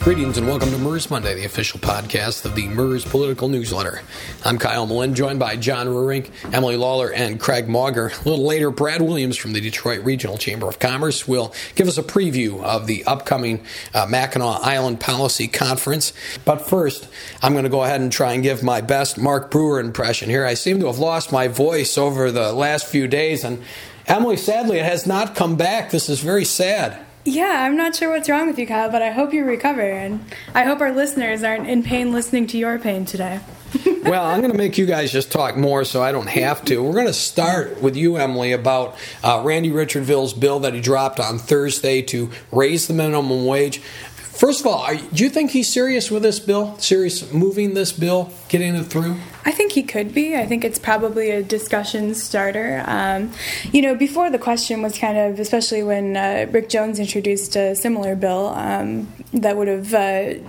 Greetings and welcome to MERS Monday, the official podcast of the MERS Political Newsletter. I'm Kyle Malin, joined by John Rurink, Emily Lawler, and Craig Mauger. A little later, Brad Williams from the Detroit Regional Chamber of Commerce will give us a preview of the upcoming Mackinac Island Policy Conference. But first, I'm going to go ahead and try and give my best Mark Brewer impression here. I seem to have lost my voice over the last few days, and Emily, sadly, it has not come back. This is very sad. Yeah, I'm not sure what's wrong with you, Kyle, but I hope you recover, and I hope our listeners aren't in pain listening to your pain today. Well, I'm going to make you guys just talk more so I don't have to. We're going to start with you, Emily, about Randy Richardville's bill that he dropped on Thursday to raise the minimum wage. First of all, do you think he's serious with this bill? Serious moving this bill, getting it through? I think he could be. I think it's probably a discussion starter. Before the question was kind of, especially when Rick Jones introduced a similar bill that would have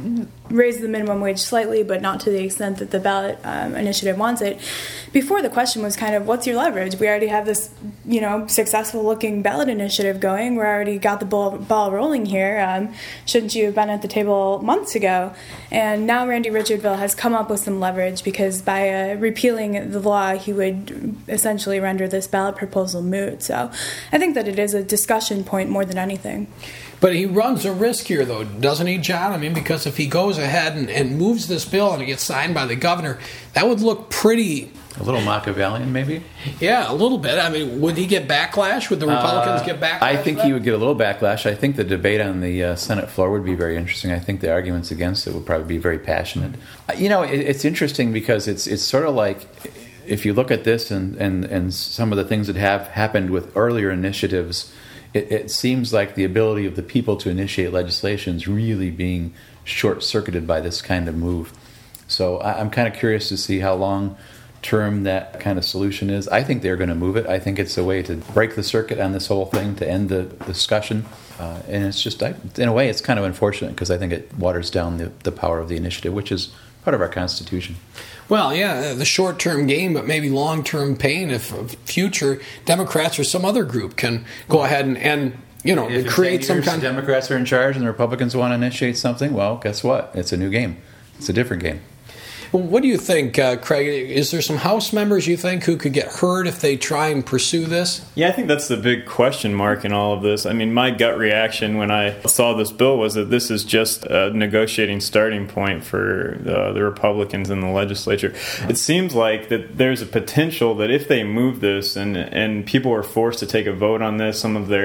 raised the minimum wage slightly, but not to the extent that the ballot initiative wants it. Before the question was kind of, what's your leverage? We already have this, successful-looking ballot initiative going. We already got the ball rolling here. Shouldn't you have been at the table months ago? And now Randy Richardville has come up with some leverage because by repealing the law, he would essentially render this ballot proposal moot. So I think that it is a discussion point more than anything. But he runs a risk here, though, doesn't he, John? I mean, because if he goes ahead and moves this bill and it gets signed by the governor, that would look pretty... A little Machiavellian, maybe? Yeah, a little bit. I mean, would he get backlash? Would the Republicans get backlash? I think he would get a little backlash. I think the debate on the Senate floor would be very interesting. I think the arguments against it would probably be very passionate. It's interesting because it's sort of like... If you look at this and some of the things that have happened with earlier initiatives... It seems like the ability of the people to initiate legislation is really being short-circuited by this kind of move. So I'm kind of curious to see how long-term that kind of solution is. I think they're going to move it. I think it's a way to break the circuit on this whole thing, to end the discussion. And it's just, in a way, it's kind of unfortunate because I think it waters down the power of the initiative, which is part of our Constitution. Well, yeah, the short-term gain, but maybe long-term pain if future Democrats or some other group can go ahead and create some kind of... Democrats are in charge and the Republicans want to initiate something, well, guess what? It's a new game. It's a different game. Well, what do you think, Craig? Is there some House members you think who could get hurt if they try and pursue this? Yeah, I think that's the big question mark in all of this. I mean, my gut reaction when I saw this bill was that this is just a negotiating starting point for the Republicans in the legislature. It seems like that there's a potential that if they move this and people are forced to take a vote on this, some of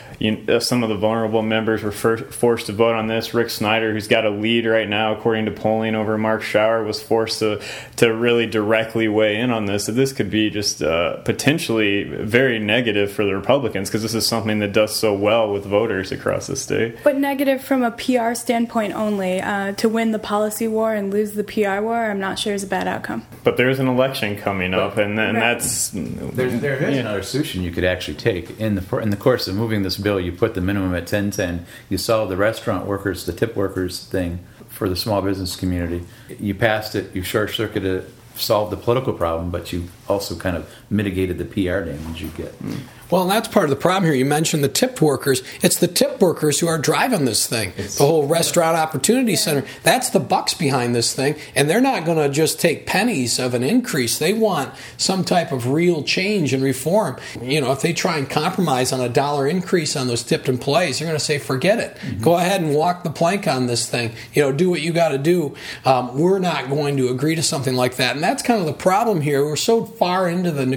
the vulnerable members were forced to vote on this. Rick Snyder, who's got a lead right now, according to polling over Mark Schauer, was forced to really directly weigh in on this. So this could be just potentially very negative for the Republicans because this is something that does so well with voters across the state. But negative from a PR standpoint only. To win the policy war and lose the PR war, I'm not sure is a bad outcome. But there's an election coming up, and that's... There is another solution you could actually take. In the course of moving this bill, you put the minimum at $10.10. You solve the restaurant workers, the tip workers thing for the small business community. You passed it, you short-circuited it, solved the political problem, but you also kind of mitigated the PR damage you get. Well, and that's part of the problem here. You mentioned the tip workers. It's the tip workers who are driving this thing. The whole Restaurant Opportunity Center. That's the bucks behind this thing. And they're not going to just take pennies of an increase. They want some type of real change and reform. If they try and compromise on $1 increase on those tipped employees, they're going to say, forget it. Mm-hmm. Go ahead and walk the plank on this thing. Do what you got to do. We're not going to agree to something like that. And that's kind of the problem here. We're so far into the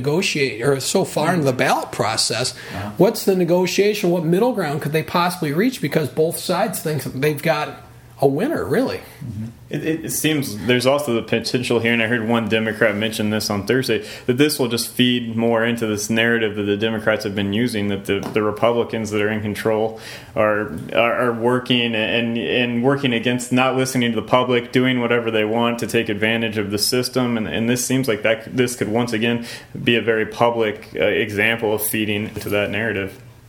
into the ballot process. What's the negotiation? What middle ground could they possibly reach? Because both sides think they've got a winner, really. Mm-hmm. It seems there's also the potential here, and I heard one Democrat mention this on Thursday, that this will just feed more into this narrative that the Democrats have been using, that the Republicans that are in control are working and working against not listening to the public, doing whatever they want to take advantage of the system, and this seems like this could once again be a very public example of feeding into that narrative.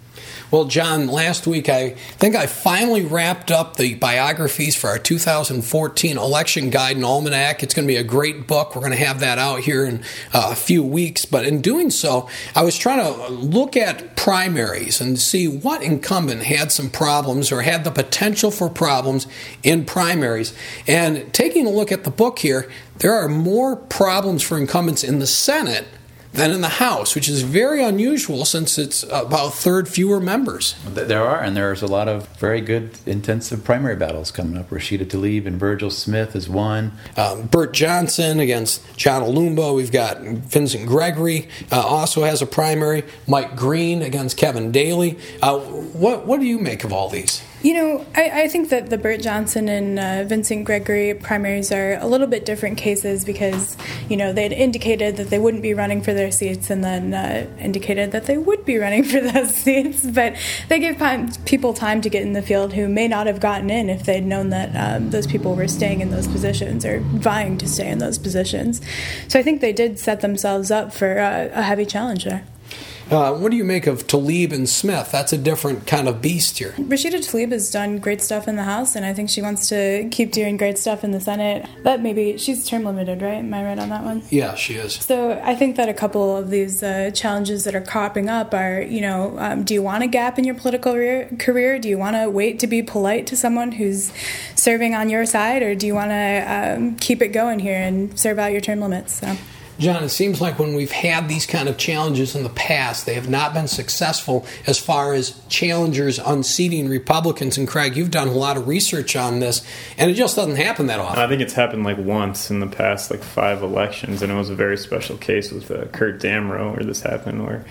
Well, John, last week I think I finally wrapped up the biographies for our 2014 Election Guide and Almanac. It's going to be a great book. We're going to have that out here in a few weeks. But in doing so, I was trying to look at primaries and see what incumbent had some problems or had the potential for problems in primaries. And taking a look at the book here, there are more problems for incumbents in the Senate than in the House, which is very unusual since it's about a third fewer members. There are, and there's a lot of very good, intensive primary battles coming up. Rashida Tlaib and Virgil Smith is one. Bert Johnson against John Olumbo. We've got Vincent Gregory also has a primary. Mike Green against Kevin Daly. What do you make of all these? You know, I think that the Bert Johnson and Vincent Gregory primaries are a little bit different cases because, you know, they'd indicated that they wouldn't be running for their seats and then indicated that they would be running for those seats. But they give people time to get in the field who may not have gotten in if they'd known that those people were staying in those positions or vying to stay in those positions. So I think they did set themselves up for a heavy challenge there. What do you make of Tlaib and Smith? That's a different kind of beast here. Rashida Tlaib has done great stuff in the House, and I think she wants to keep doing great stuff in the Senate. That maybe she's term limited, right? Am I right on that one? Yeah, she is. So I think that a couple of these challenges that are cropping up are, you know, do you want a gap in your political career? Do you want to wait to be polite to someone who's serving on your side, or do you want to keep it going here and serve out your term limits? So. John, it seems like when we've had these kind of challenges in the past, they have not been successful as far as challengers unseating Republicans. And Craig, you've done a lot of research on this, and it just doesn't happen that often. I think it's happened like once in the past, like 5 elections, and it was a very special case with Kurt Damrow where this happened, where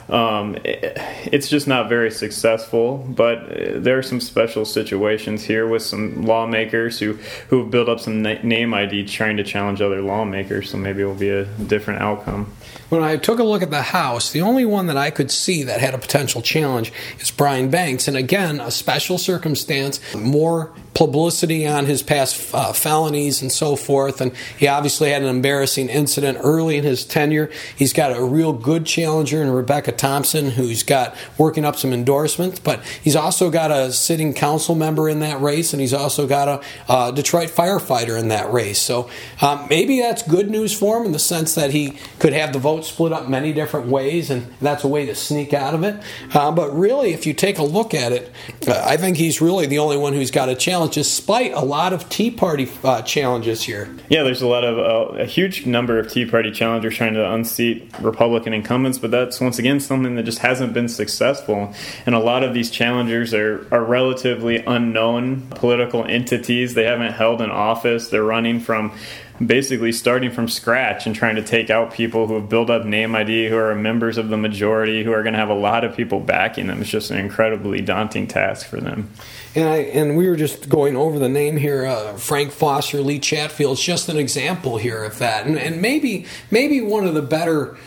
it's just not very successful, but there are some special situations here with some lawmakers who have built up some name ID trying to challenge other lawmakers, so maybe it will be a different outcome. When I took a look at the House, the only one that I could see that had a potential challenge is Brian Banks. And again, a special circumstance, more publicity on his past felonies and so forth. And he obviously had an embarrassing incident early in his tenure. He's got a real good challenger in Rebecca Thompson, who's got working up some endorsements. But he's also got a sitting council member in that race, and he's also got a Detroit firefighter in that race. So maybe that's good news for him in the sense that he could have the vote split up many different ways, and that's a way to sneak out of it. But really, if you take a look at it, I think he's really the only one who's got a challenge, despite a lot of Tea Party challenges here. Yeah, there's a lot of a huge number of Tea Party challengers trying to unseat Republican incumbents, but that's once again something that just hasn't been successful. And a lot of these challengers are relatively unknown political entities. They haven't held an office. They're running from basically starting from scratch and trying to take out people who have built up name ID, who are members of the majority, who are going to have a lot of people backing them. It's just an incredibly daunting task for them. And we were just going over the name here, Frank Foster, Lee Chatfield. It's just an example here of that. And maybe one of the better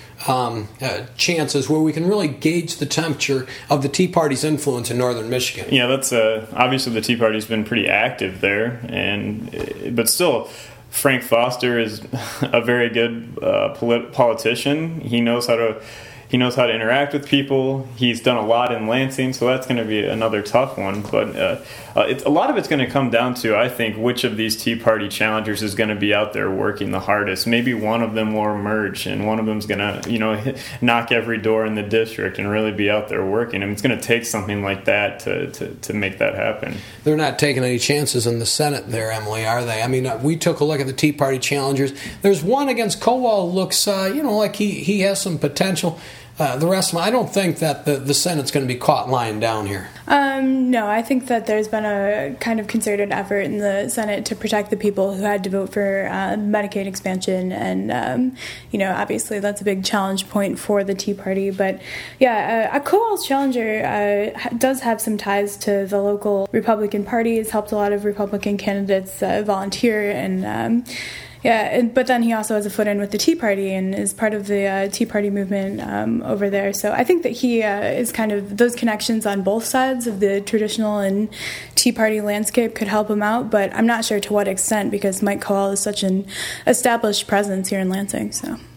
chances where we can really gauge the temperature of the Tea Party's influence in northern Michigan. Yeah, that's obviously the Tea Party's been pretty active there, but still, Frank Foster is a very good politician. He knows how to interact with people. He's done a lot in Lansing, so that's going to be another tough one. But a lot of it's going to come down to, I think, which of these Tea Party challengers is going to be out there working the hardest. Maybe one of them will emerge, and one of them's going to, knock every door in the district and really be out there working. I mean, it's going to take something like that to make that happen. They're not taking any chances in the Senate there, Emily, are they? I mean, we took a look at the Tea Party challengers. There's one against Kowal who looks, like he has some potential. The rest of them, I don't think that the Senate's going to be caught lying down here. No, I think that there's been a kind of concerted effort in the Senate to protect the people who had to vote for Medicaid expansion, and obviously that's a big challenge point for the Tea Party. But yeah, Kowal's challenger does have some ties to the local Republican Party. Has helped a lot of Republican candidates volunteer and. But then he also has a foot in with the Tea Party and is part of the Tea Party movement over there. So I think that he is kind of those connections on both sides of the traditional and Tea Party landscape could help him out. But I'm not sure to what extent because Mike Kowal is such an established presence here in Lansing. So.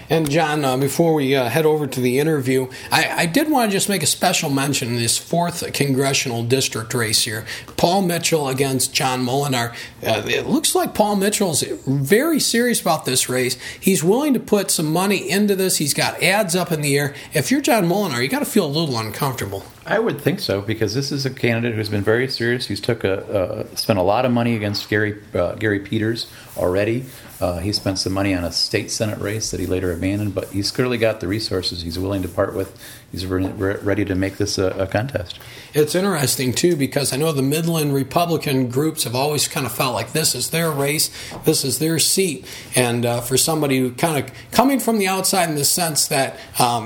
And John, before we head over to the interview, I did want to just make a special mention in this 4th congressional district race here. Paul Mitchell against John Molinar. It looks like Paul Mitchell's very serious about this race. He's willing to put some money into this. He's got ads up in the air. If you're John Molinar, you got to feel a little uncomfortable. I would think so, because this is a candidate who's been very serious. He's spent a lot of money against Gary Peters already. He spent some money on a state senate race that he later abandoned, but he's clearly got the resources he's willing to part with. He's ready to make this a contest. It's interesting, too, because I know the Midland Republican groups have always kind of felt like this is their race, this is their seat. And for somebody who kind of coming from the outside in the sense that,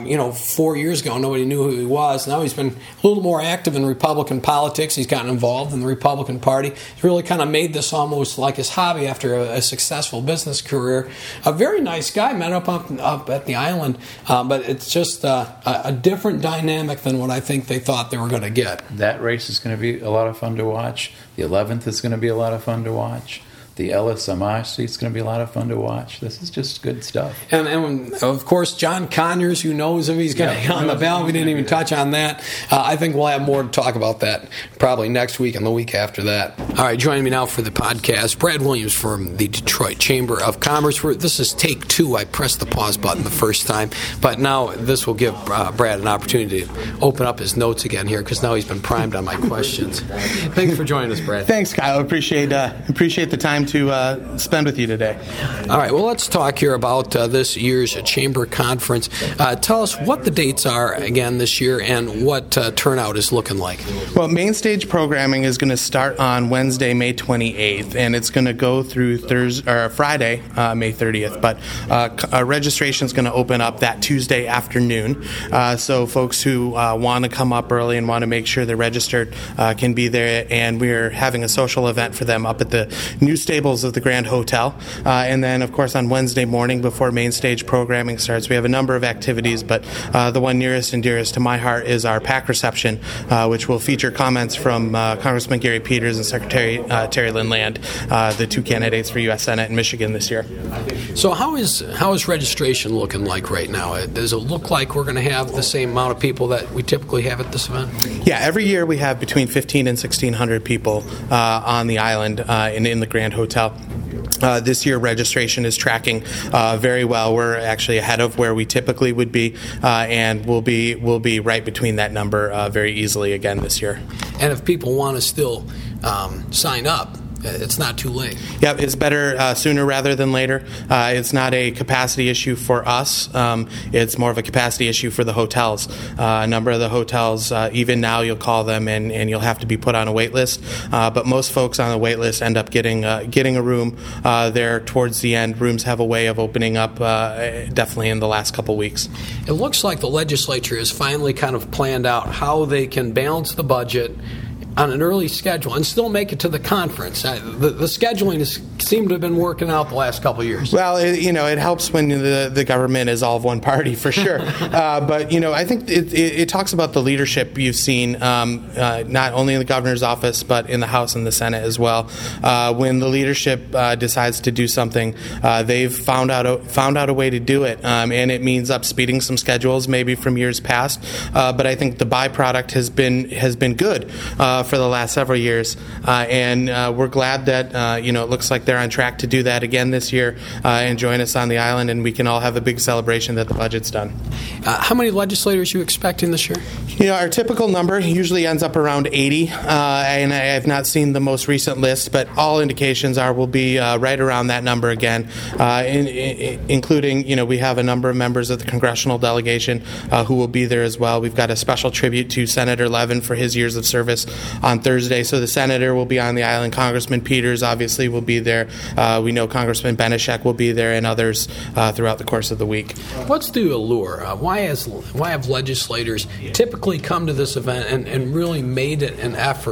4 years ago, nobody knew who he was. Now he's been a little more active in Republican politics. He's gotten involved in the Republican Party. He's really kind of made this almost like his hobby after a successful business career. A very nice guy, met up at the island, but it's just a different dynamic than what I think they thought they were going to get. That race is going to be a lot of fun to watch. The 11th is going to be a lot of fun to watch. The Ellis Amash seat's going to be a lot of fun to watch. This is just good stuff. And of course, John Conyers, who knows if he's going to be on the ballot. We didn't even touch on that. I think we'll have more to talk about that probably next week and the week after that. All right, joining me now for the podcast, Brad Williams from the Detroit Chamber of Commerce. This is take 2. I pressed the pause button the first time, but now this will give Brad an opportunity to open up his notes again here, because now he's been primed on my questions. Thanks for joining us, Brad. Thanks, Kyle. Appreciate the time to spend with you today. All right, well, let's talk here about this year's Chamber Conference. Tell us what the dates are again this year and what turnout is looking like. Well, main stage programming is going to start on Wednesday, May 28th, and it's going to go through Friday, May 30th. But registration is going to open up that Tuesday afternoon. So folks who want to come up early and want to make sure they're registered can be there, and we're having a social event for them up at the new stables of the Grand Hotel. And then, of course, on Wednesday morning before main stage programming starts, we have a number of activities, but the one nearest and dearest to my heart is our PAC reception, which will feature comments from Congressman Gary Peters and Secretary Terry Lynn Land, the 2 candidates for U.S. Senate in Michigan this year. So how is registration looking like right now? Does it look like we're going to have the same amount of people that we typically have at this event? Yeah, every year we have between 1,500 and 1,600 people on the island in the Grand Hotel. This year, registration is tracking very well. We're actually ahead of where we typically would be, and we'll be right between that number very easily again this year. And if people want to still sign up, it's not too late. Yep, it's better sooner rather than later. It's not a capacity issue for us. It's more of a capacity issue for the hotels. A number of the hotels, even now, you'll call them and you'll have to be put on a wait list. But most folks on the wait list end up getting a room there towards the end. Rooms have a way of opening up definitely in the last couple weeks. It looks like the legislature has finally kind of planned out how they can balance the budget on an early schedule and still make it to the conference. The scheduling seemed to have been working out the last couple of years. Well, it helps when the government is all of one party, for sure. But, I think it talks about the leadership you've seen, not only in the governor's office, but in the House and the Senate as well. When the leadership decides to do something, they've found out a way to do it, and it means up speeding some schedules maybe from years past. But I think the byproduct has been good for the last several years, and we're glad that it looks like they're on track to do that again this year and join us on the island, and we can all have a big celebration that the budget's done. How many legislators are you expecting this year? Our typical number usually ends up around 80, and I have not seen the most recent list, but all indications are we'll be right around that number again, including, we have a number of members of the congressional delegation who will be there as well. We've got a special tribute to Senator Levin for his years of service on Thursday, so the senator will be on the island. Congressman Peters obviously will be there. We know Congressman Benishek will be there, and others throughout the course of the week. What's the allure? Why have legislators typically come to this event and really made it an effort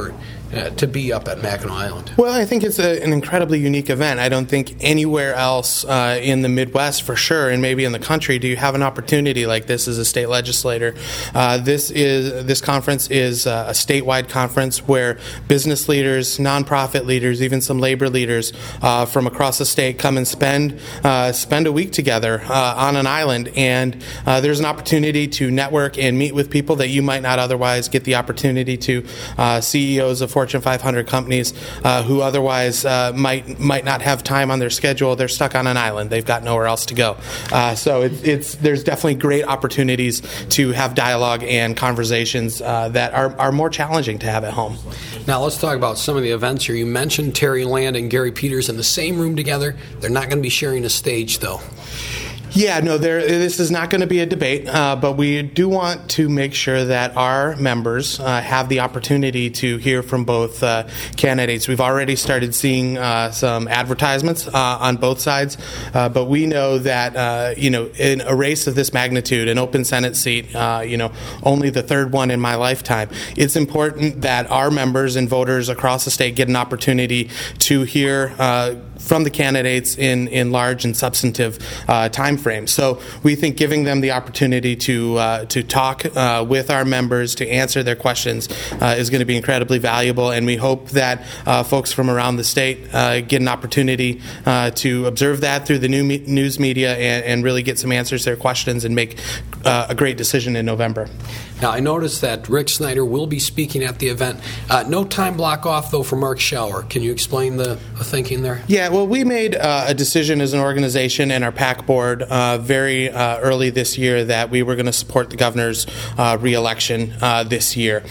to be up at Mackinac Island? Well, I think it's an incredibly unique event. I don't think anywhere else in the Midwest, for sure, and maybe in the country, do you have an opportunity like this as a state legislator. This conference is a statewide conference where business leaders, nonprofit leaders, even some labor leaders from across the state come and spend a week together on an island, and there's an opportunity to network and meet with people that you might not otherwise get the opportunity to. CEOs of Fortune 500 companies who otherwise might not have time on their schedule. They're stuck on an island. They've got nowhere else to go. So there's definitely great opportunities to have dialogue and conversations that are more challenging to have at home. Now let's talk about some of the events here. You mentioned Terry Land and Gary Peters in the same room together. They're not going to be sharing a stage, though. Yeah, no, this is not going to be a debate, but we do want to make sure that our members have the opportunity to hear from both candidates. We've already started seeing some advertisements on both sides, but we know that, in a race of this magnitude, an open Senate seat, only the third one in my lifetime, it's important that our members and voters across the state get an opportunity to hear from the candidates in large and substantive time frames. So we think giving them the opportunity to talk with our members, to answer their questions, is going to be incredibly valuable, and we hope that folks from around the state get an opportunity to observe that through the news media and really get some answers to their questions and make a great decision in November. Now, I noticed that Rick Snyder will be speaking at the event. No time block off, though, for Mark Schauer. Can you explain the thinking there? Yeah, well, we made a decision as an organization and our PAC board very early this year that we were going to support the governor's re-election this year.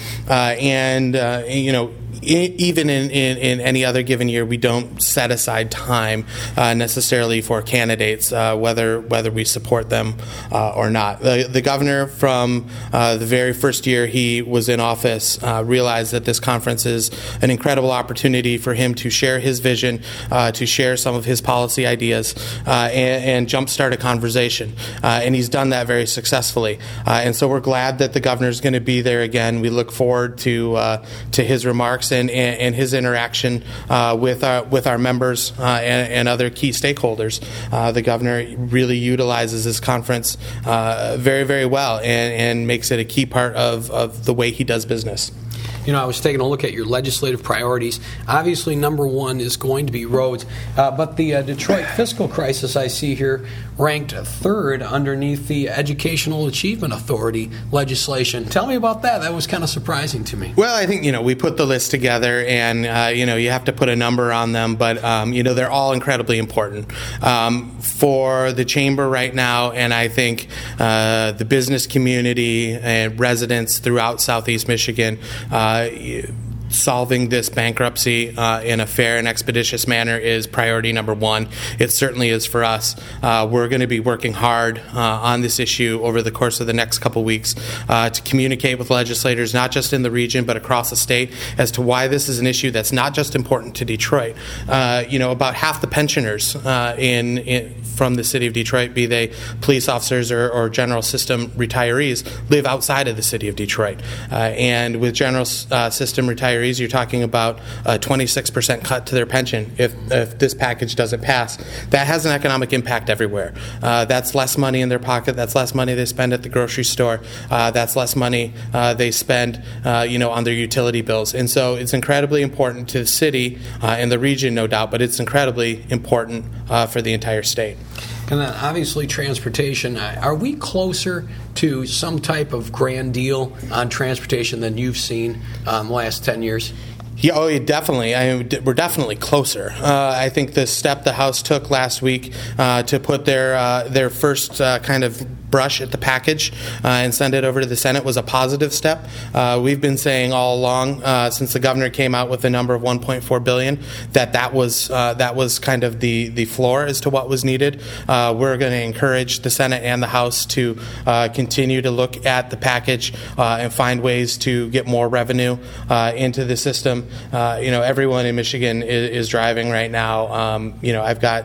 Even in any other given year, we don't set aside time necessarily for candidates, whether we support them or not. The governor, from the very first year he was in office, realized that this conference is an incredible opportunity for him to share his vision, to share some of his policy ideas, and jumpstart a conversation. And he's done that very successfully. And so we're glad that the governor's going to be there again. We look forward to his remarks and his interaction with our members and other key stakeholders. The governor really utilizes this conference very, very well and makes it a key part of the way he does business. I was taking a look at your legislative priorities. Obviously, number one is going to be roads, but the Detroit fiscal crisis I see here ranked third underneath the Educational Achievement Authority legislation. Tell me about that. That was kind of surprising to me. Well, I think, we put the list together and, you have to put a number on them, but, they're all incredibly important for the chamber right now, and I think the business community and residents throughout Southeast Michigan. Solving this bankruptcy in a fair and expeditious manner is priority number one. It certainly is for us. We're going to be working hard on this issue over the course of the next couple weeks to communicate with legislators, not just in the region but across the state, as to why this is an issue that's not just important to Detroit. About half the pensioners from the city of Detroit, be they police officers or general system retirees, live outside of the city of Detroit. And with general system retirees, you're talking about a 26% cut to their pension if this package doesn't pass. That has an economic impact everywhere. That's less money in their pocket. That's less money they spend at the grocery store. That's less money they spend, on their utility bills. And so it's incredibly important to the city and the region, no doubt, but it's incredibly important for the entire state. And then obviously transportation. Are we closer to some type of grand deal on transportation than you've seen the last 10 years? Yeah, definitely. We're definitely closer. I think the step the House took last week to put their first kind of brush at the package and send it over to the Senate was a positive step. We've been saying all along, since the governor came out with the number of $1.4 billion, that was kind of the floor as to what was needed. We're going to encourage the Senate and the House to continue to look at the package and find ways to get more revenue into the system. Everyone in Michigan is driving right now. I've got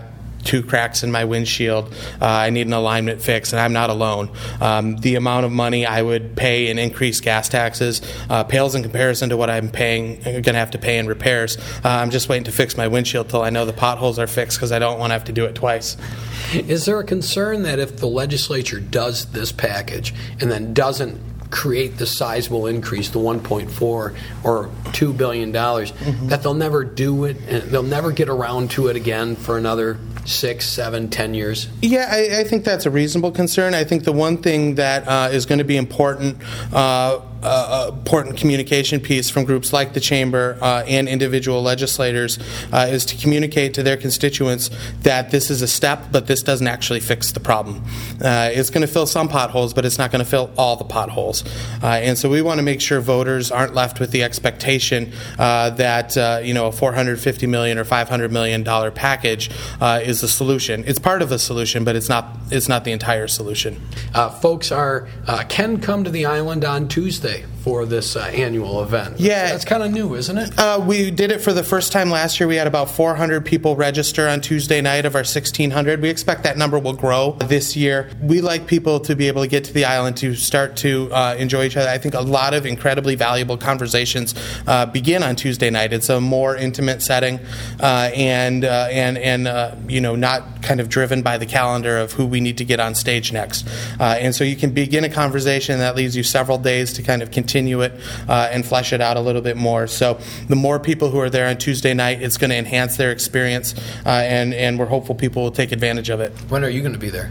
2 cracks in my windshield. I need an alignment fix, and I'm not alone. The amount of money I would pay in increased gas taxes pales in comparison to what I'm going to have to pay in repairs. I'm just waiting to fix my windshield till I know the potholes are fixed because I don't want to have to do it twice. Is there a concern that if the legislature does this package and then doesn't create the sizable increase, the $1.4 or $2 billion, that they'll never do it, and they'll never get around to it again for another 6, 7, 10 years? Yeah, I think that's a reasonable concern. I think the one thing that is going to be important communication piece from groups like the Chamber and individual legislators is to communicate to their constituents that this is a step, but this doesn't actually fix the problem. It's going to fill some potholes, but it's not going to fill all the potholes. And so we want to make sure voters aren't left with the expectation that a $450 million or $500 million package is the solution. It's part of the solution, but it's not the entire solution. Folks can come to the island on Tuesday for this annual event. Yeah. That's kind of new, isn't it? We did it for the first time last year. We had about 400 people register on Tuesday night of our 1,600. We expect that number will grow this year. We like people to be able to get to the island to start to enjoy each other. I think a lot of incredibly valuable conversations begin on Tuesday night. It's a more intimate setting and not kind of driven by the calendar of who we need to get on stage next. And so you can begin a conversation that leaves you several days to kind of continue it and flesh it out a little bit more. So the more people who are there on Tuesday night, it's going to enhance their experience, and we're hopeful people will take advantage of it. When are you going to be there?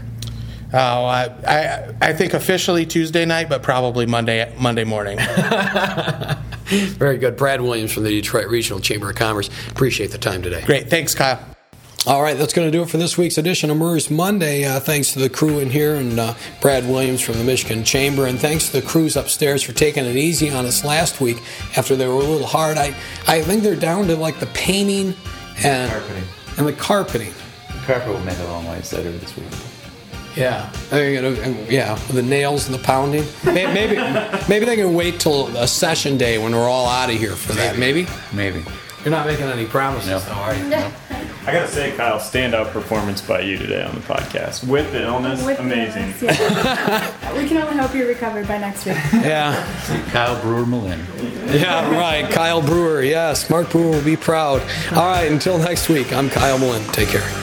I think officially Tuesday night, but probably Monday morning. Very good. Brad Williams from the Detroit Regional Chamber of Commerce. Appreciate the time today. Great. Thanks, Kyle. All right, that's going to do it for this week's edition of MERS Monday. Thanks to the crew in here and Brad Williams from the Michigan Chamber, and thanks to the crews upstairs for taking it easy on us last week after they were a little hard. I think they're down to like the painting and the carpeting. The carpet will make a long ways later this week. Yeah, the nails and the pounding. Maybe they can wait till a session day when we're all out of here for that. Maybe. You're not making any promises, though, are you? No. I gotta say, Kyle, standout performance by you today on the podcast. With the illness, amazing. The illness, yeah. We can only hope you're recovered by next week. Yeah. Kyle Brewer-Malin. Yeah, right. Kyle Brewer, yes. Mark Brewer will be proud. All right, until next week, I'm Kyle Malin. Take care.